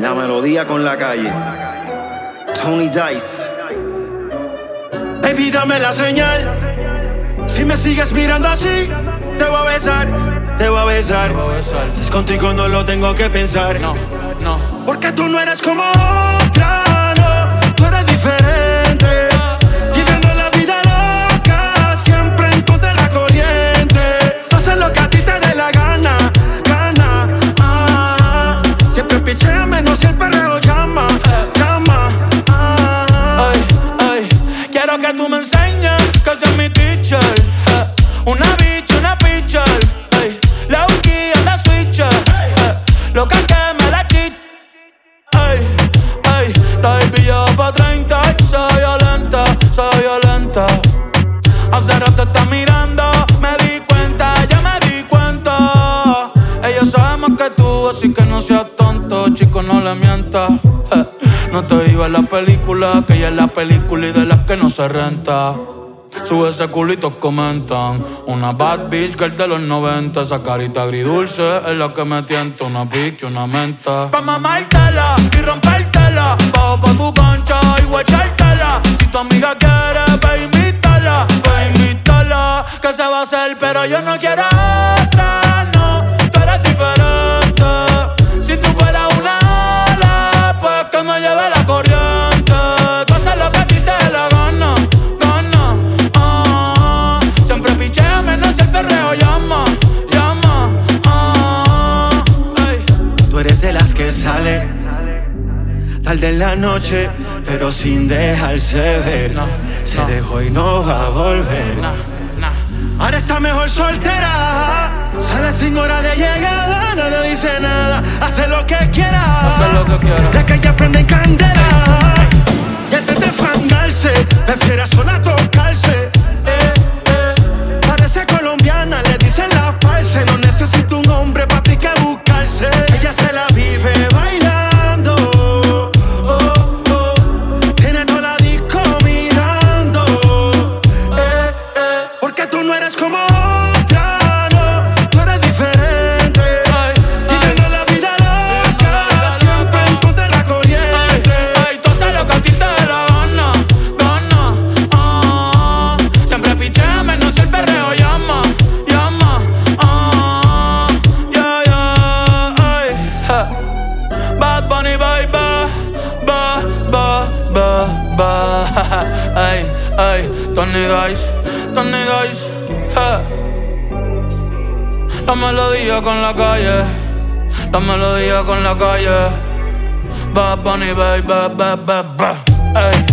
La melodía con la calle. Tony Dice. Baby, dame la señal. Si me sigues mirando así, te voy a besar, te voy a besar. Si es contigo no lo tengo que pensar. No. Porque tú no eres como otra, no. Tú eres diferente. Viviendo la vida loca, siempre en contra de la corriente. Haces lo que a ti te dé la gana. Siempre pichea menos si el perreo llama. Quiero que tú me enseñes que seas mi teacher. Una bitch, una pitcher. La Uki anda switcher. Loca que me la chit. La baby ya pa' 30 y soy violenta. Hace rato está mirando, ya me di cuenta. Ella sabe más que tú, así que no seas tonto, chico, no le mientas. No te digo en la película, que ella es la película y de las que no se renta. Sube ese culito, comentan. Una bad bitch girl de los 90. Esa carita agridulce es la que me tienta. Una pique y una menta. Pa' mamártela y rompértela. Bajo pa' tu cancha y guachártela. Si tu amiga quiere, ve invítala. Que se va a hacer, pero yo no quiero otra, no. Tú eres diferente. Si tú fueras una ala, pues que me lleve la corriente. Tú haces lo que a ti te dé la gana. Siempre pichea menos si el perreo llama. Tú eres de las que sale tarde en la noche, pero sin dejarse ver. Se dejó y no va a volver. Ahora está mejor soltera. Sale sin hora de llegada, nadie dice nada. Hace lo que quiera. La calle prende en candela. Y antes de fangarse, prefiere sola tocarse. Parece colombiana, le dicen la parce. No necesita un hombre pa' ti que buscarse. Ella se la vive bailando. Tiene toda la disco mirando. Porque tú no eres como otra, no. Tú eres diferente. Viviendo la vida loca, siempre en contra de la corriente. Tú haces lo que a ti te dé la gana. Siempre pichea menos si el perreo llama. Bad Bunny, baby. Tony Dice. La melodía con la calle. Bad Bunny, baby.